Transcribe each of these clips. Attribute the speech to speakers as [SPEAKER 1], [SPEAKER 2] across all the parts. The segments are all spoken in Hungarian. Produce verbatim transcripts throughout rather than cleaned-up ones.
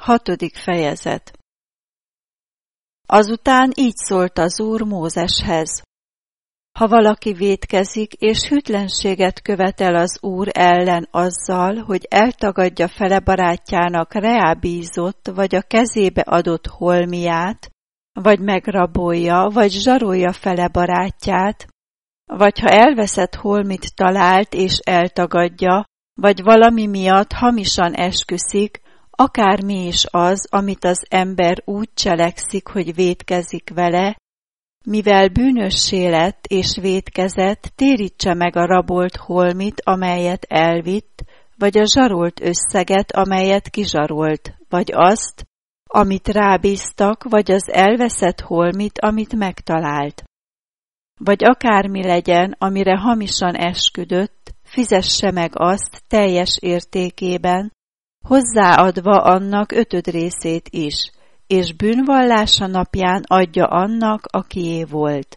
[SPEAKER 1] Hatodik fejezet. Azután így szólt az Úr Mózeshez: Ha valaki vétkezik és hűtlenséget követel az Úr ellen azzal, hogy eltagadja fele barátjának reábízott vagy a kezébe adott holmiát, vagy megrabolja, vagy zsarolja fele barátját, vagy ha elveszett holmit talált és eltagadja, vagy valami miatt hamisan esküszik, akármi is az, amit az ember úgy cselekszik, hogy vétkezik vele, mivel bűnössé lett és vétkezett, térítse meg a rabolt holmit, amelyet elvitt, vagy a zsarolt összeget, amelyet kizsarolt, vagy azt, amit rábíztak, vagy az elveszett holmit, amit megtalált. Vagy akármi legyen, amire hamisan esküdött, fizesse meg azt teljes értékében, hozzáadva annak ötöd részét is, és bűnvallása napján adja annak, akié volt.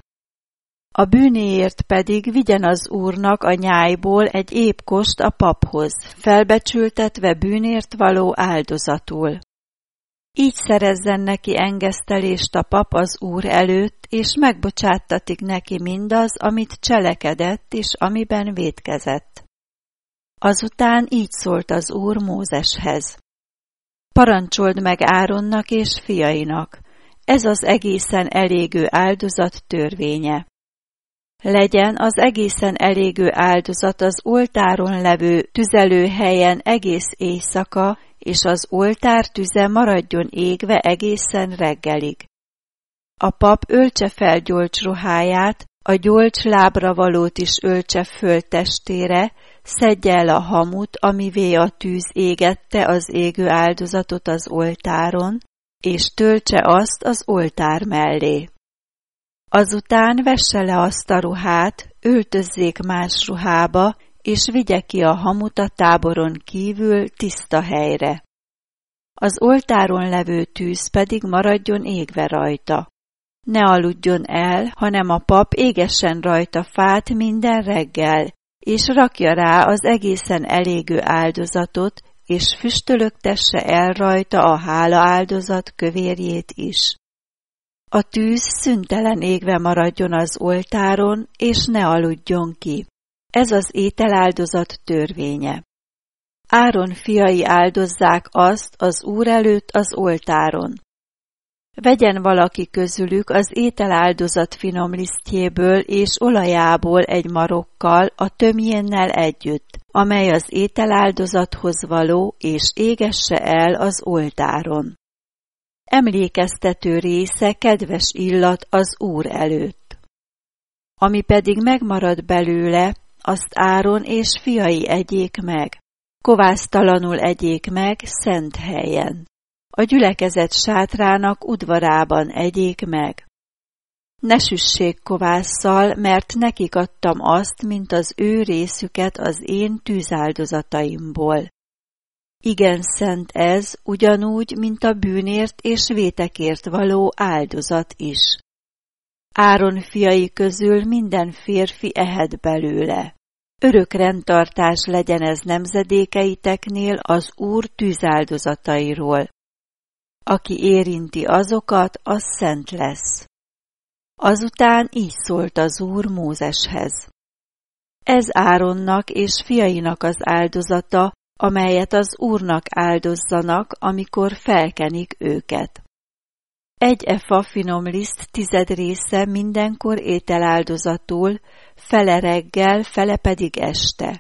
[SPEAKER 1] A bűnéért pedig vigyen az Úrnak a nyájból egy épkost a paphoz, felbecsültetve bűnért való áldozatul. Így szerezzen neki engesztelést a pap az Úr előtt, és megbocsáttatik neki mindaz, amit cselekedett és amiben vétkezett. Azután így szólt az Úr Mózeshez: Parancsold meg Áronnak és fiainak, ez az egészen elégő áldozat törvénye. Legyen az egészen elégő áldozat az oltáron levő tüzelőhelyen egész éjszaka, és az oltár tüze maradjon égve egészen reggelig. A pap öltse fel gyolcsruháját, a gyolcs lábra valót is öltse föl testére, szedje el a hamut, amivé a tűz égette az égő áldozatot az oltáron, és töltse azt az oltár mellé. Azután vesse le azt a ruhát, öltözzék más ruhába, és vigye ki a hamut a táboron kívül tiszta helyre. Az oltáron levő tűz pedig maradjon égve rajta. Ne aludjon el, hanem a pap égessen rajta fát minden reggel, és rakja rá az egészen elégő áldozatot, és füstölögtesse el rajta a hála áldozat kövérjét is. A tűz szüntelen égve maradjon az oltáron, és ne aludjon ki. Ez az ételáldozat törvénye. Áron fiai áldozzák azt az Úr előtt az oltáron. Vegyen valaki közülük az ételáldozat finom lisztjéből és olajából egy marokkal a tömjénnel együtt, amely az ételáldozathoz való, és égesse el az oltáron. Emlékeztető része kedves illat az Úr előtt. Ami pedig megmarad belőle, azt Áron és fiai egyék meg, kovásztalanul egyék meg szent helyen. A gyülekezet sátrának udvarában egyék meg. Ne süssék kovásszal, mert nekik adtam azt, mint az ő részüket az én tűzáldozataimból. Igen szent ez, ugyanúgy, mint a bűnért és vétekért való áldozat is. Áron fiai közül minden férfi ehet belőle. Örök rendtartás legyen ez nemzedékeiteknél az Úr tűzáldozatairól. Aki érinti azokat, az szent lesz. Azután így szólt az Úr Mózeshez: Ez Áronnak és fiainak az áldozata, amelyet az Úrnak áldozzanak, amikor felkenik őket. Egy efa finom liszt tized része mindenkor ételáldozatul, fele reggel, fele pedig este.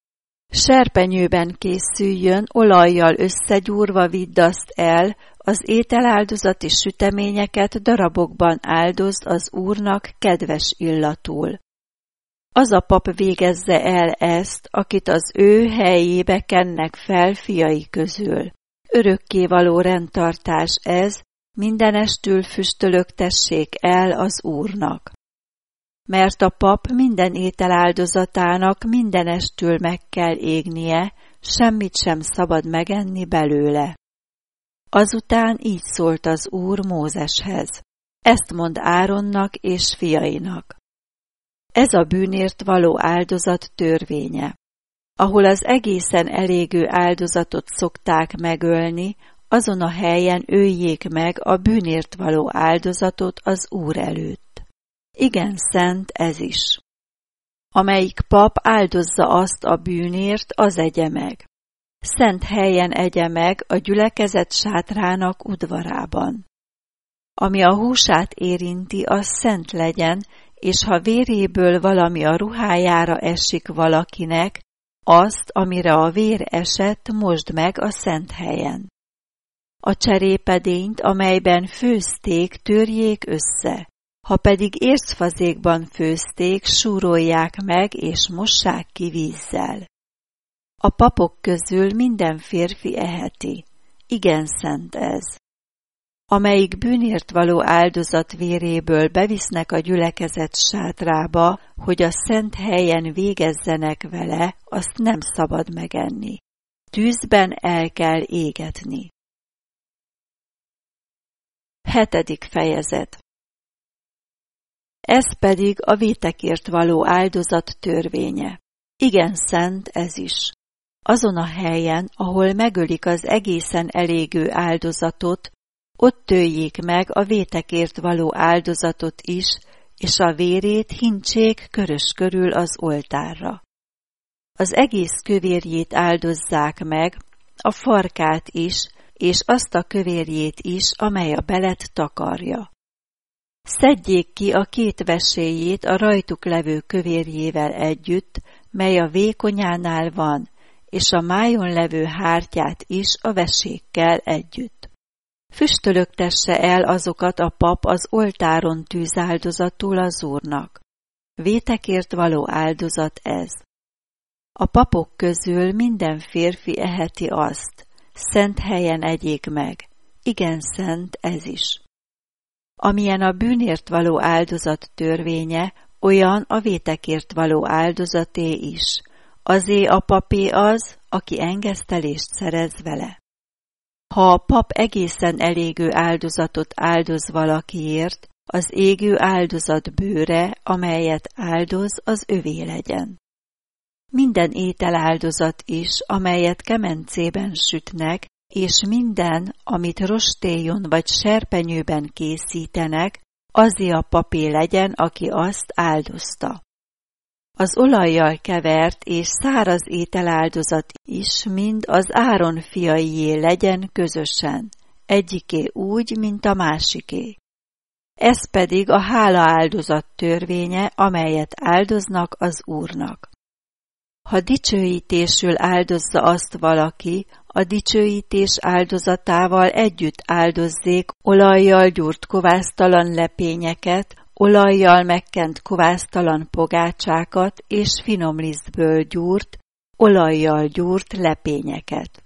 [SPEAKER 1] Serpenyőben készüljön, olajjal összegyúrva vidd azt el, az ételáldozati süteményeket darabokban áldozd az Úrnak kedves illatul. Az a pap végezze el ezt, akit az ő helyébe kennek fel fiai közül. Örökkévaló rendtartás ez, mindenestül füstölögtessék el az Úrnak. Mert a pap minden ételáldozatának mindenestül meg kell égnie, semmit sem szabad megenni belőle. Azután így szólt az Úr Mózeshez: Ezt mondd Áronnak és fiainak. Ez a bűnért való áldozat törvénye. Ahol az egészen elégő áldozatot szokták megölni, azon a helyen öljék meg a bűnért való áldozatot az Úr előtt. Igen szent ez is. Amelyik pap áldozza azt a bűnért, az egye meg. Szent helyen egye meg a gyülekezet sátrának udvarában. Ami a húsát érinti, az szent legyen, és ha véréből valami a ruhájára esik valakinek, azt, amire a vér esett, mosd meg a szent helyen. A cserépedényt, amelyben főzték, törjék össze, ha pedig érzfazékban főzték, súrolják meg és mossák ki vízzel. A papok közül minden férfi eheti. Igen szent ez. Amelyik bűnért való áldozat véréből bevisznek a gyülekezet sátrába, hogy a szent helyen végezzenek vele, azt nem szabad megenni. Tűzben el kell égetni. Hetedik fejezet. Ez pedig a vétekért való áldozat törvénye. Igen szent ez is. Azon a helyen, ahol megölik az egészen elégő áldozatot, ott töljék meg a vétekért való áldozatot is, és a vérét hintsék körös körül az oltárra. Az egész kövérjét áldozzák meg, a farkát is, és azt a kövérjét is, amely a belet takarja. Szedjék ki a két vesélyét a rajtuk levő kövérjével együtt, mely a vékonyánál van, és a májon levő hártyát is a vesékkel együtt. Füstölögtesse el azokat a pap az oltáron tűzáldozatul az Úrnak. Vétekért való áldozat ez. A papok közül minden férfi eheti azt, szent helyen egyék meg. Igen szent ez is. Amilyen a bűnért való áldozat törvénye, olyan a vétekért való áldozaté is. Azé a papé az, aki engesztelést szerez vele. Ha a pap egészen elégő áldozatot áldoz valakiért, az égő áldozat bőre, amelyet áldoz, az övé legyen. Minden ételáldozat is, amelyet kemencében sütnek, és minden, amit rostéjon vagy serpenyőben készítenek, azé a papé legyen, aki azt áldozta. Az olajjal kevert és száraz ételáldozat is mind az Áron fiaié legyen közösen, egyiké úgy, mint a másiké. Ez pedig a hálaáldozat törvénye, amelyet áldoznak az Úrnak. Ha dicsőítésül áldozza azt valaki, a dicsőítés áldozatával együtt áldozzék olajjal gyúrt kovásztalan lepényeket, olajjal megkent kovásztalan pogácsákat és finomlisztből gyúrt, olajjal gyúrt lepényeket.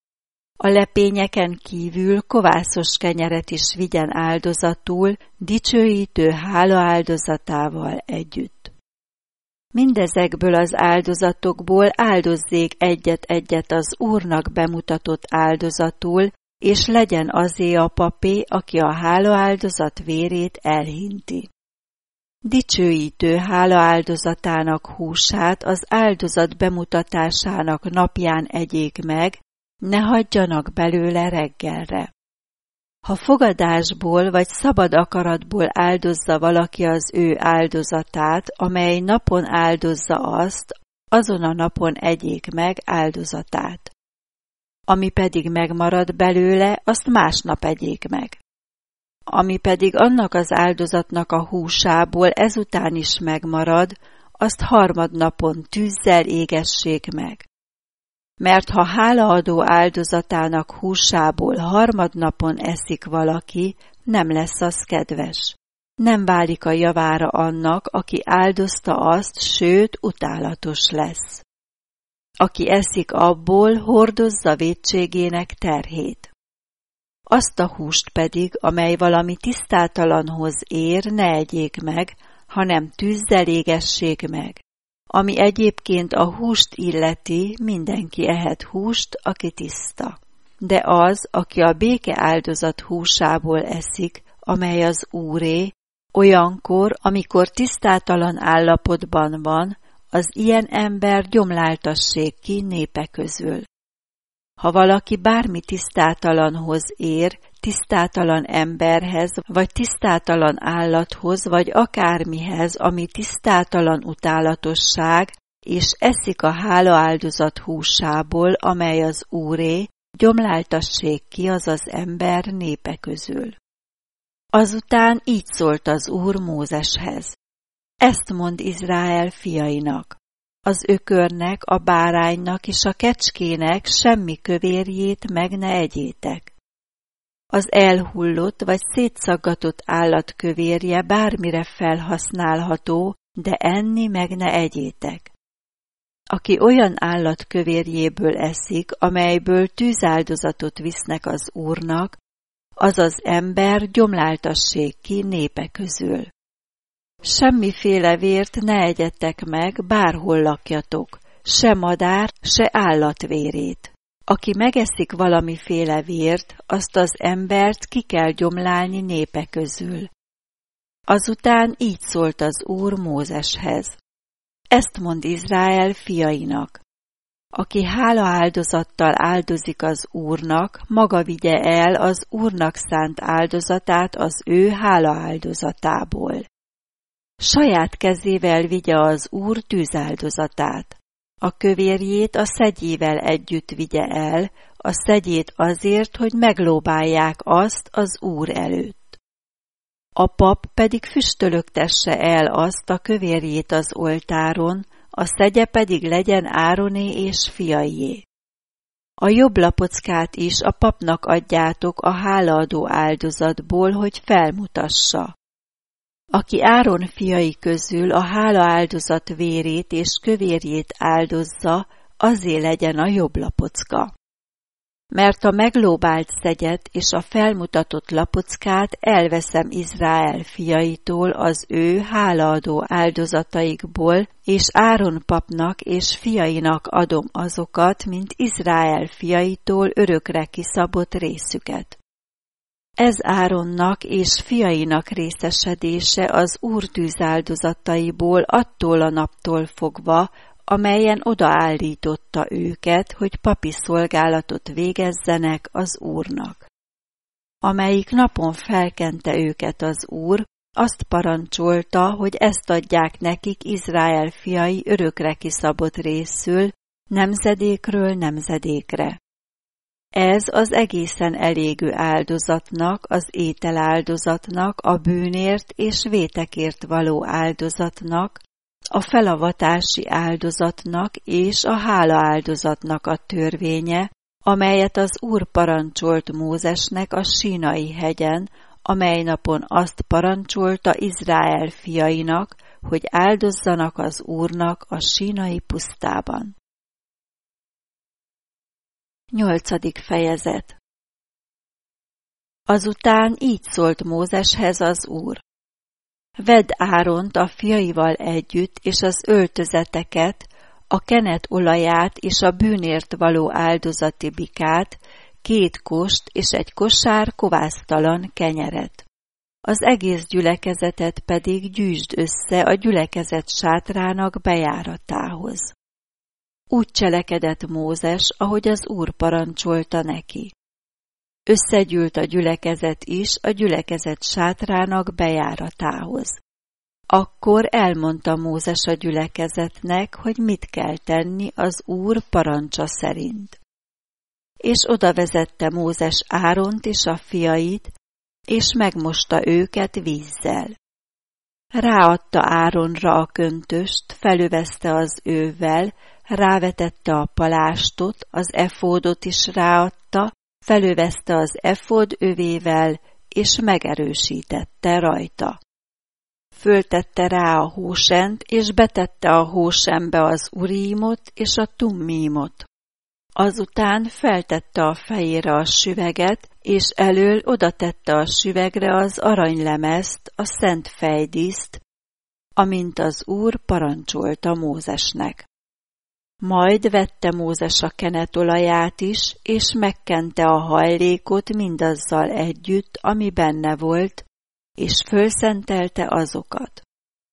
[SPEAKER 1] A lepényeken kívül kovászos kenyeret is vigyen áldozatul, dicsőítő hála áldozatával együtt. Mindezekből az áldozatokból áldozzék egyet-egyet az Úrnak bemutatott áldozatul, és legyen azé a papé, aki a hálaáldozat vérét elhinti. Dicsőítő hálaáldozatának húsát az áldozat bemutatásának napján egyék meg, ne hagyjanak belőle reggelre. Ha fogadásból vagy szabad akaratból áldozza valaki az ő áldozatát, amely napon áldozza azt, azon a napon egyék meg áldozatát. Ami pedig megmarad belőle, azt másnap egyék meg. Ami pedig annak az áldozatnak a húsából ezután is megmarad, azt harmadnapon tűzzel égessék meg. Mert ha hálaadó áldozatának húsából harmadnapon eszik valaki, nem lesz az kedves. Nem válik a javára annak, aki áldozta azt, sőt, utálatos lesz. Aki eszik abból, hordozza vétségének terhét. Azt a húst pedig, amely valami tisztátalanhoz ér, ne egyék meg, hanem tűzzel égessék meg. Ami egyébként a húst illeti, mindenki ehet húst, aki tiszta. De az, aki a béke áldozat húsából eszik, amely az Úré, olyankor, amikor tisztátalan állapotban van, az ilyen ember gyomláltassék ki népe közül. Ha valaki bármi tisztátalanhoz ér, tisztátalan emberhez, vagy tisztátalan állathoz, vagy akármihez, ami tisztátalan utálatosság, és eszik a hálaáldozat húsából, amely az Úré, gyomláltassék ki az az ember népe közül. Azután így szólt az Úr Mózeshez. Ezt mond Izrael fiainak. Az ökörnek, a báránynak és a kecskének semmi kövérjét meg ne egyétek. Az elhullott vagy szétszaggatott állat kövérje bármire felhasználható, de enni meg ne egyétek. Aki olyan állat kövérjéből eszik, amelyből tűzáldozatot visznek az Úrnak, az az ember gyomláltassék ki népe közül. Semmiféle vért ne egyetek meg, bárhol lakjatok, se madár, se állatvérét. Aki megeszik valamiféle vért, azt az embert ki kell gyomlálni népe közül. Azután így szólt az Úr Mózeshez. Ezt mond Izrael fiainak. Aki hálaáldozattal áldozik az Úrnak, maga vigye el az Úrnak szánt áldozatát az ő hálaáldozatából. Saját kezével vigye az Úr tűzáldozatát. A kövérjét a szegyével együtt vigye el, a szegyét azért, hogy meglóbálják azt az Úr előtt. A pap pedig füstölögtesse el azt a kövérjét az oltáron, a szegye pedig legyen Ároné és fiaié. A jobb lapockát is a papnak adjátok a hálaadó áldozatból, hogy felmutassa. Aki Áron fiai közül a hálaáldozat vérét és kövérjét áldozza, azé legyen a jobb lapocka. Mert a meglóbált szegyet és a felmutatott lapockát elveszem Izrael fiaitól az ő hálaadó áldozataikból, és Áron papnak és fiainak adom azokat, mint Izrael fiaitól örökre kiszabott részüket. Ez Áronnak és fiainak részesedése az Úr tűzáldozataiból attól a naptól fogva, amelyen odaállította őket, hogy papi szolgálatot végezzenek az Úrnak. Amelyik napon felkente őket az Úr, azt parancsolta, hogy ezt adják nekik Izrael fiai örökre kiszabott részül, nemzedékről nemzedékre. Ez az egészen elégő áldozatnak, az ételáldozatnak, a bűnért és vétekért való áldozatnak, a felavatási áldozatnak és a hálaáldozatnak a törvénye, amelyet az Úr parancsolt Mózesnek a Sínai hegyen, amely napon azt parancsolta Izrael fiainak, hogy áldozzanak az Úrnak a Sínai pusztában. Nyolcadik fejezet. Azután így szólt Mózeshez az Úr. Vedd Áront a fiaival együtt, és az öltözeteket, a kenet olaját és a bűnért való áldozati bikát, két kost és egy kosár kovásztalan kenyeret. Az egész gyülekezetet pedig gyűjtsd össze a gyülekezet sátrának bejáratához. Úgy cselekedett Mózes, ahogy az Úr parancsolta neki. Összegyűlt a gyülekezet is a gyülekezet sátrának bejáratához. Akkor elmondta Mózes a gyülekezetnek, hogy mit kell tenni az Úr parancsa szerint. És oda vezette Mózes Áront és a fiait, és megmosta őket vízzel. Ráadta Áronra a köntöst, felöveszte az ővvel, rávetette a palástot, az efódot is ráadta, felöveszte az efód övével, és megerősítette rajta. Föltette rá a hósent, és betette a hósenbe az urímot és a tummímot. Azután feltette a fejére a süveget, és elől odatette a süvegre az aranylemezt, a szent fejdíszt, amint az Úr parancsolta Mózesnek. Majd vette Mózes a kenetolaját is, és megkente a hajlékot mindazzal együtt, ami benne volt, és fölszentelte azokat.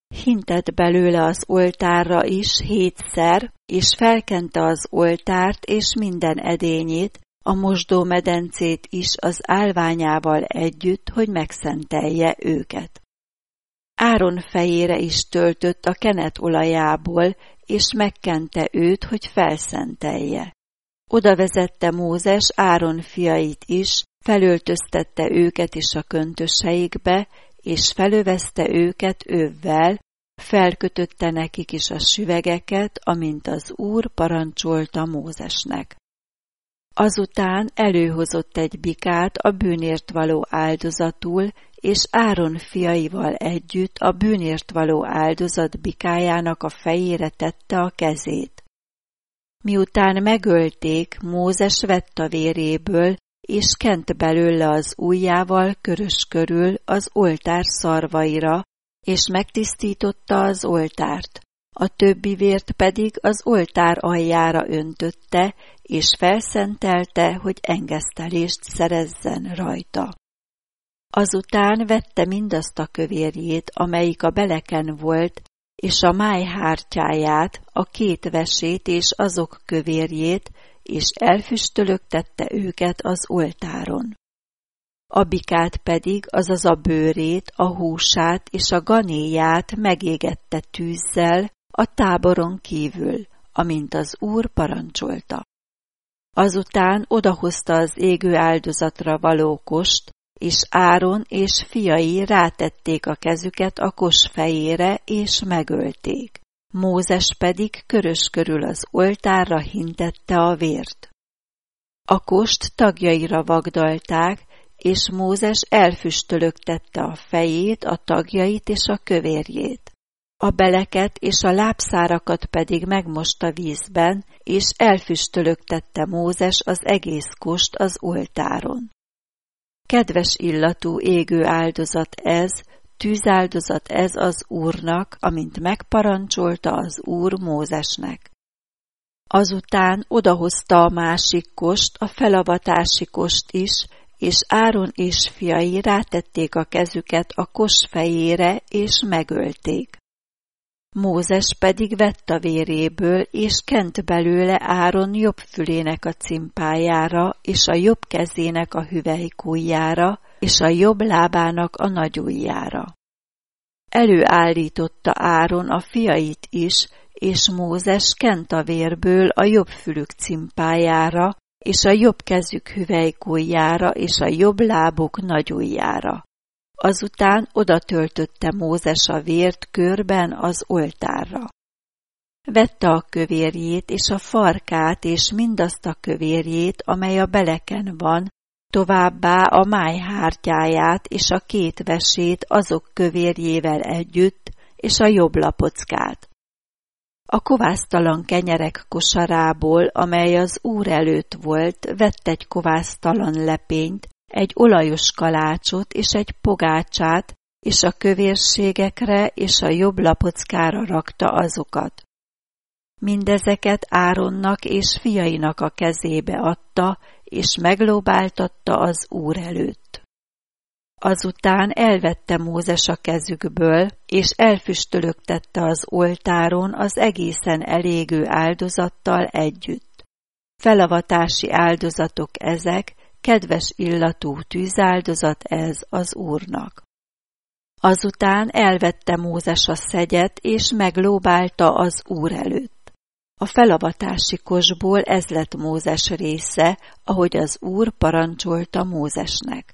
[SPEAKER 1] hintett belőle az oltárra is hétszer, és felkente az oltárt és minden edényét, a mosdómedencét is az állványával együtt, hogy megszentelje őket. Áron fejére is töltött a kenet olajából, és megkente őt, hogy felszentelje. Oda vezette Mózes Áron fiait is, felöltöztette őket is a köntöseikbe, és felövezte őket övvel, felkötötte nekik is a süvegeket, amint az Úr parancsolta Mózesnek. Azután előhozott egy bikát a bűnért való áldozatul, és Áron fiaival együtt a bűnért való áldozat bikájának a fejére tette a kezét. Miután megölték, Mózes vett a véréből, és kent belőle az ujjával körös körül az oltár szarvaira, és megtisztította az oltárt. A többi vért pedig az oltár aljára öntötte, és felszentelte, hogy engesztelést szerezzen rajta. Azután vette mindazt a kövérjét, amelyik a beleken volt, és a máj hártyáját, a két vesét és azok kövérjét, és elfüstölögtette őket az oltáron. A bikát pedig, azaz a bőrét, a húsát és a ganéját megégette tűzzel a táboron kívül, amint az Úr parancsolta. Azután odahozta az égő áldozatra való kost, és Áron és fiai rátették a kezüket a kos fejére, és megölték. Mózes pedig körös körül az oltárra hintette a vért. A kost tagjaira vagdalták, és Mózes elfüstölögtette a fejét, a tagjait és a kövérjét. A beleket és a lábszárakat pedig megmosta vízben, és elfüstölögtette Mózes az egész kost az oltáron. Kedves illatú égő áldozat ez, tűzáldozat ez az Úrnak, amint megparancsolta az Úr Mózesnek. Azután odahozta a másik kost, a felavatási kost is, és Áron és fiai rátették a kezüket a kos fejére, és megölték. Mózes pedig vett a véréből, és kent belőle Áron jobb fülének a cimpájára, és a jobb kezének a hüvelykujjára, és a jobb lábának a nagyujjára. Előállította Áron a fiait is, és Mózes kent a vérből a jobb fülük cimpájára, és a jobb kezük hüvelykujjára, és a jobb lábuk nagyujjára. Azután oda töltötte Mózes a vért körben az oltárra. Vette a kövérjét és a farkát és mindazt a kövérjét, amely a beleken van, továbbá a máj hártyáját és a két vesét azok kövérjével együtt, és a jobb lapockát. A kovásztalan kenyerek kosarából, amely az Úr előtt volt, vett egy kovásztalan lepényt, egy olajos kalácsot és egy pogácsát, és a kövérségekre és a jobb lapockára rakta azokat. Mindezeket Áronnak és fiainak a kezébe adta, és meglóbáltatta az Úr előtt. Azután elvette Mózes a kezükből, és elfüstölögtette az oltáron az egészen elégő áldozattal együtt. Felavatási áldozatok ezek, kedves illatú tűzáldozat ez az Úrnak. Azután elvette Mózes a szegyet, és meglóbálta az Úr előtt. A felavatási kosból ez lett Mózes része, ahogy az Úr parancsolta Mózesnek.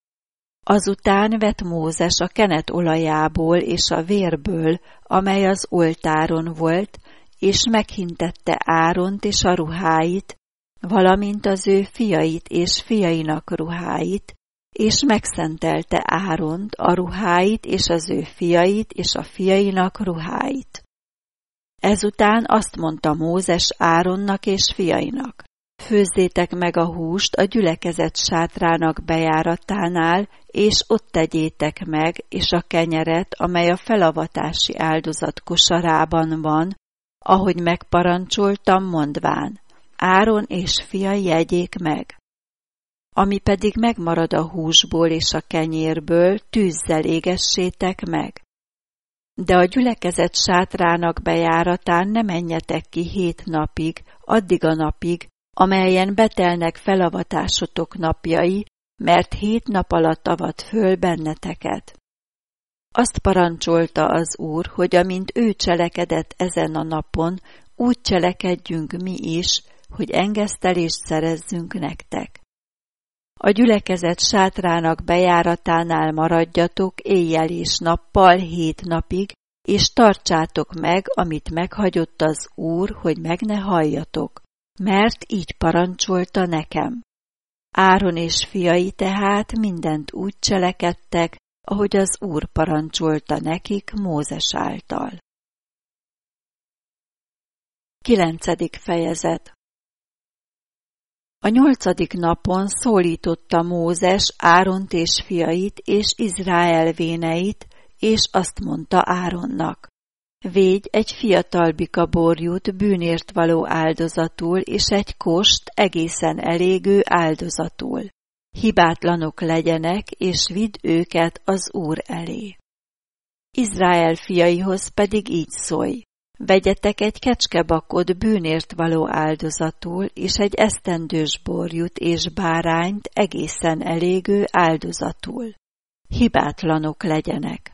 [SPEAKER 1] Azután vett Mózes a kenet olajából és a vérből, amely az oltáron volt, és meghintette Áront és a ruháit, valamint az ő fiait és fiainak ruháit, és megszentelte Áront, a ruháit és az ő fiait és a fiainak ruháit. Ezután azt mondta Mózes Áronnak és fiainak: főzzétek meg a húst a gyülekezet sátrának bejáratánál, és ott tegyétek meg, és a kenyeret, amely a felavatási áldozat kosarában van, ahogy megparancsoltam, mondván: Áron és fiai jegyék meg. Ami pedig megmarad a húsból és a kenyérből, tűzzel égessétek meg. De a gyülekezet sátrának bejáratán ne menjetek ki hét napig, addig a napig, amelyen betelnek felavatásotok napjai, mert hét nap alatt avat föl benneteket. Azt parancsolta az Úr, hogy amint ő cselekedett ezen a napon, úgy cselekedjünk mi is, hogy engesztelést szerezzünk nektek. A gyülekezet sátrának bejáratánál maradjatok éjjel és nappal hét napig, és tartsátok meg, amit meghagyott az Úr, hogy meg ne halljatok, mert így parancsolta nekem. Áron és fiai tehát mindent úgy cselekedtek, ahogy az Úr parancsolta nekik Mózes által. Kilencedik fejezet. A nyolcadik napon szólította Mózes Áront és fiait és Izrael véneit, és azt mondta Áronnak: Védj egy fiatal bikaborjút bűnért való áldozatul, és egy kost egészen elégő áldozatul. Hibátlanok legyenek, és vidd őket az Úr elé. Izrael fiaihoz pedig így szólj: Vegyetek egy kecskebakot bűnért való áldozatul, és egy esztendős borjút és bárányt egészen elégő áldozatul. Hibátlanok legyenek.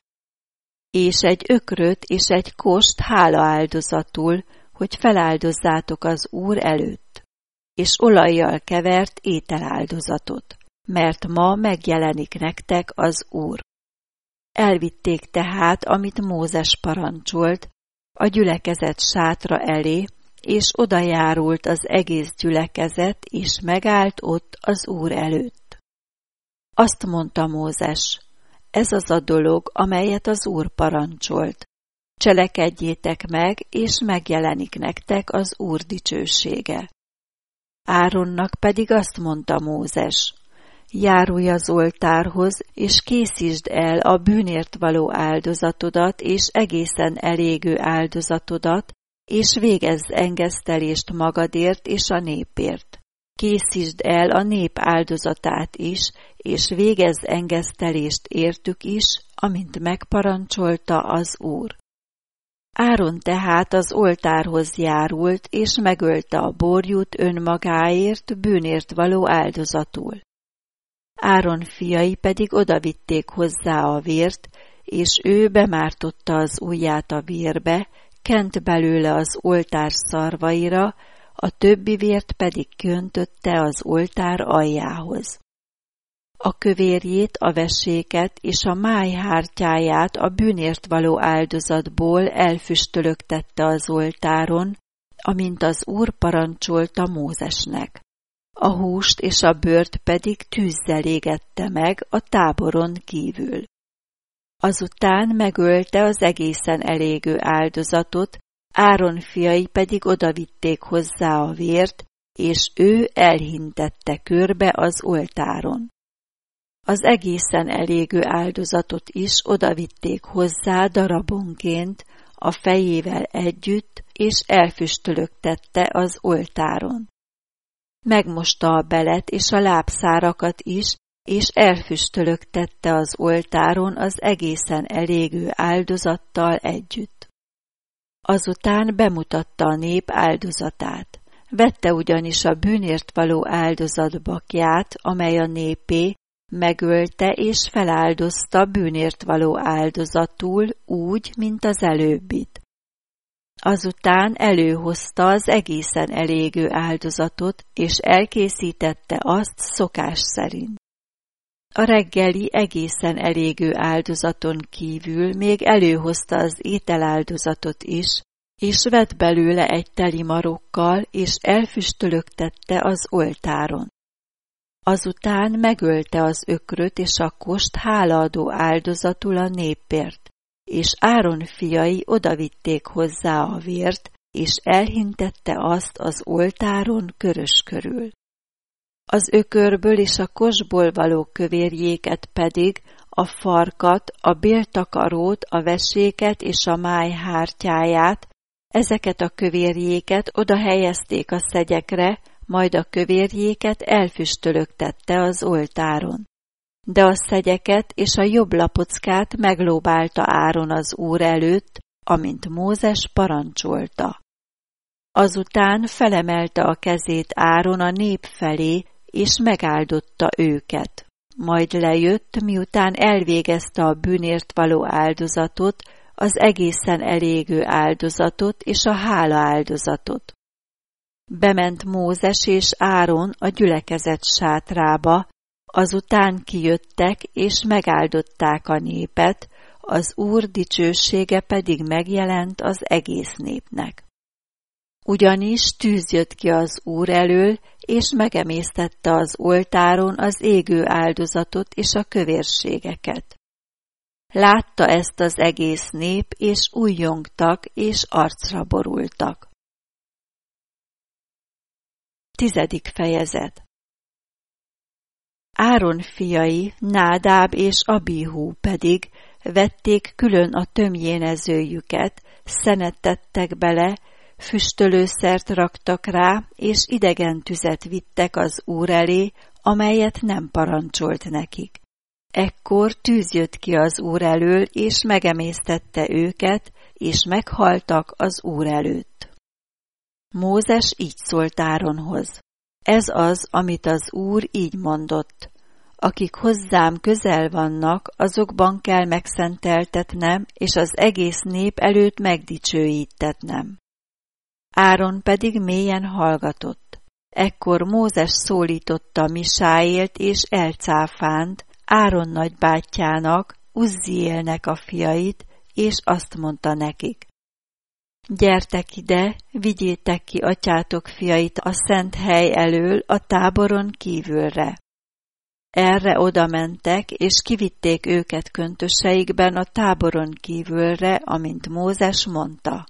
[SPEAKER 1] És egy ökröt és egy kost hála áldozatul, hogy feláldozzátok az Úr előtt, és olajjal kevert ételáldozatot, mert ma megjelenik nektek az Úr. Elvitték tehát, amit Mózes parancsolt, a gyülekezet sátra elé, és odajárult az egész gyülekezet, és megállt ott az Úr előtt. Azt mondta Mózes: Ez az a dolog, amelyet az Úr parancsolt. Cselekedjétek meg, és megjelenik nektek az Úr dicsősége. Áronnak pedig azt mondta Mózes: Járulj az oltárhoz, és készítsd el a bűnért való áldozatodat és egészen elégő áldozatodat, és végezz engesztelést magadért és a népért. Készítsd el a nép áldozatát is, és végezz engesztelést értük is, amint megparancsolta az Úr. Áron tehát az oltárhoz járult, és megölte a borjút önmagáért bűnért való áldozatul. Áron fiai pedig odavitték hozzá a vért, és ő bemártotta az ujját a vérbe, kent belőle az oltár szarvaira, a többi vért pedig köntötte az oltár aljához. A kövérjét, a veséket és a máj hártyáját a bűnért való áldozatból elfüstölögtette az oltáron, amint az Úr parancsolta Mózesnek. A húst és a bőrt pedig tűzzel égette meg a táboron kívül. Azután megölte az egészen elégő áldozatot, Áron fiai pedig odavitték hozzá a vért, és ő elhintette körbe az oltáron. Az egészen elégő áldozatot is odavitték hozzá darabonként, a fejével együtt, és elfüstölögtette az oltáron. Megmosta a belet és a lábszárakat is, és elfüstölögtette az oltáron az egészen elégő áldozattal együtt. Azután bemutatta a nép áldozatát. Vette ugyanis a bűnért való áldozat bakját, amely a népé, megölte és feláldozta bűnért való áldozatul úgy, mint az előbbit. Azután előhozta az egészen elégő áldozatot, és elkészítette azt szokás szerint. A reggeli egészen elégő áldozaton kívül még előhozta az ételáldozatot is, és vett belőle egy teli marokkal, és elfüstölögtette az oltáron. Azután megölte az ökröt és a kost hálaadó áldozatul a népért, és Áron fiai odavitték hozzá a vért, és elhintette azt az oltáron körös körül. Az ökörből és a kosból való kövérjéket pedig, a farkat, a béltakarót, a veséket és a máj hártyáját, ezeket a kövérjéket oda helyezték a szegyekre, majd a kövérjéket elfüstölögtette az oltáron. de a szegyeket és a jobb lapockát meglóbálta Áron az Úr előtt, amint Mózes parancsolta. Azután felemelte a kezét Áron a nép felé, és megáldotta őket. Majd lejött, miután elvégezte a bűnért való áldozatot, az egészen elégő áldozatot és a hála áldozatot. Bement Mózes és Áron a gyülekezet sátrába, azután kijöttek és megáldották a népet, az Úr dicsősége pedig megjelent az egész népnek. Ugyanis tűz jött ki az Úr elől, és megemésztette az oltáron az égő áldozatot és a kövérségeket. Látta ezt az egész nép, és újjongtak, és arcra borultak. Tizedik fejezet. Áron fiai, Nádáb és Abihú pedig vették külön a tömjénezőjüket, szenet tettek bele, füstölőszert raktak rá, és idegen tüzet vittek az Úr elé, amelyet nem parancsolt nekik. Ekkor tűz jött ki az Úr elől, és megemésztette őket, és meghaltak az Úr előtt. Mózes így szólt Áronhoz: ez az, amit az Úr így mondott: akik hozzám közel vannak, azokban kell megszenteltetnem, és az egész nép előtt megdicsőítetnem. Áron pedig mélyen hallgatott. Ekkor Mózes szólította Misáélt és Elcáfánt, Áron nagybátyjának, Uzziélnek a fiait, és azt mondta nekik: gyertek ide, vigyétek ki atyátok fiait a szent hely elől a táboron kívülre. Erre oda mentek, és kivitték őket köntöseikben a táboron kívülre, amint Mózes mondta.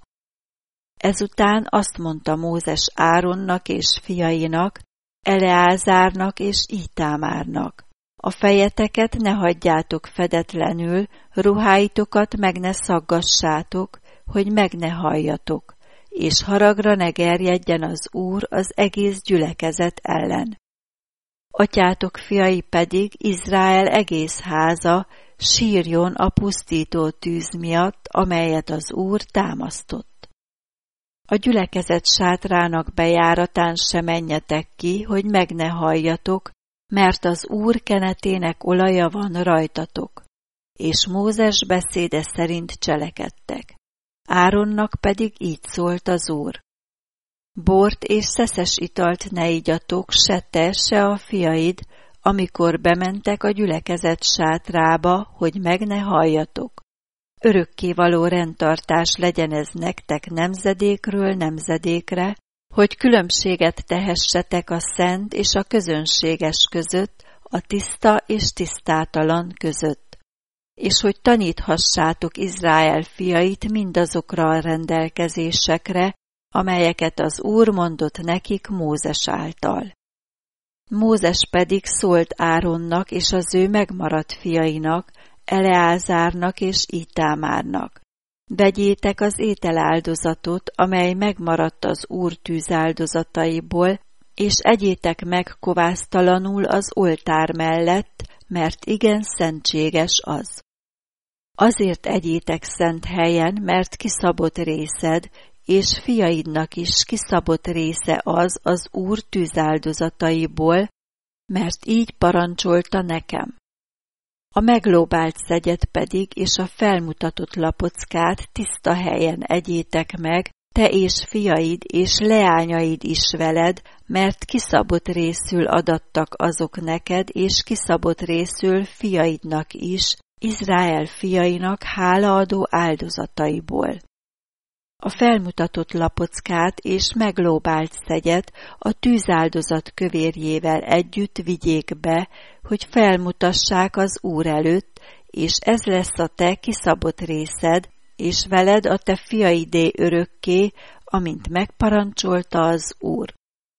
[SPEAKER 1] Ezután azt mondta Mózes Áronnak és fiainak, Eleázárnak és Ítámárnak: a fejeteket ne hagyjátok fedetlenül, ruháitokat meg ne szaggassátok, hogy meg ne halljatok, és haragra ne gerjedjen az Úr az egész gyülekezet ellen. Atyátok fiai pedig, Izrael egész háza, sírjon a pusztító tűz miatt, amelyet az Úr támasztott. A gyülekezet sátrának bejáratán se menjetek ki, hogy meg ne halljatok, mert az Úr kenetének olaja van rajtatok. És Mózes beszéde szerint cselekedtek. Áronnak pedig így szólt az Úr: bort és szeszes italt ne igyatok, se te, se a fiaid, amikor bementek a gyülekezet sátrába, hogy meg ne halljatok. Örökkévaló rendtartás legyen ez nektek nemzedékről nemzedékre, hogy különbséget tehessetek a szent és a közönséges között, a tiszta és tisztátalan között, és hogy taníthassátok Izrael fiait mindazokra a rendelkezésekre, amelyeket az Úr mondott nekik Mózes által. Mózes pedig szólt Áronnak és az ő megmaradt fiainak, Eleázárnak és Ítámárnak: vegyétek az ételáldozatot, amely megmaradt az Úr tűzáldozataiból, és egyétek meg kovásztalanul az oltár mellett, mert igen szentséges az. Azért egyétek szent helyen, mert kiszabott részed, és fiaidnak is kiszabott része az az Úr tűzáldozataiból, mert így parancsolta nekem. A meglóbált szegyet pedig és a felmutatott lapockát tiszta helyen egyétek meg, te és fiaid és leányaid is veled, mert kiszabott részül adattak azok neked, és kiszabott részül fiaidnak is, Izrael fiainak hálaadó áldozataiból. A felmutatott lapockát és meglóbált szegyet a tűzáldozat kövérjével együtt vigyék be, hogy felmutassák az Úr előtt, és ez lesz a te kiszabott részed, és veled a te fiaidé örökké, amint megparancsolta az Úr.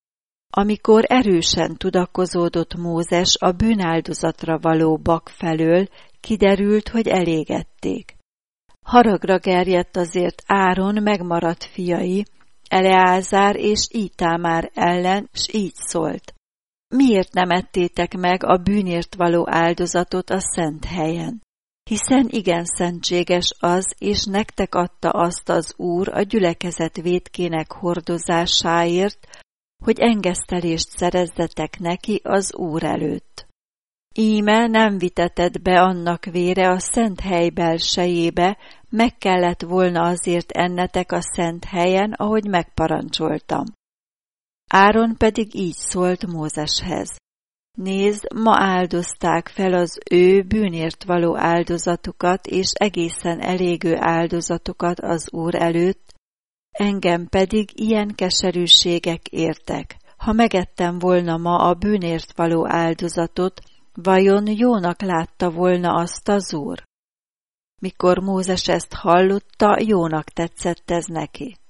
[SPEAKER 1] Amikor erősen tudakozódott Mózes a bűnáldozatra való bak felől, kiderült, hogy elégették. Haragra gerjedt azért Áron megmaradt fiai, Eleázár és Ítámár ellen, s így szólt: miért nem ettétek meg a bűnért való áldozatot a szent helyen? Hiszen igen szentséges az, és nektek adta azt az Úr a gyülekezet vétkének hordozásáért, hogy engesztelést szerezzetek neki az Úr előtt. Íme nem viteted be annak vére a szent hely belsejébe, meg kellett volna azért ennetek a szent helyen, ahogy megparancsoltam. Áron pedig így szólt Mózeshez. Nézd, ma áldozták fel az ő bűnért való áldozatukat és egészen elégő áldozatukat az Úr előtt, engem pedig ilyen keserűségek értek. Ha megettem volna ma a bűnért való áldozatot, vajon jónak látta volna azt az Úr? Mikor Mózes ezt hallotta, jónak tetszett ez neki.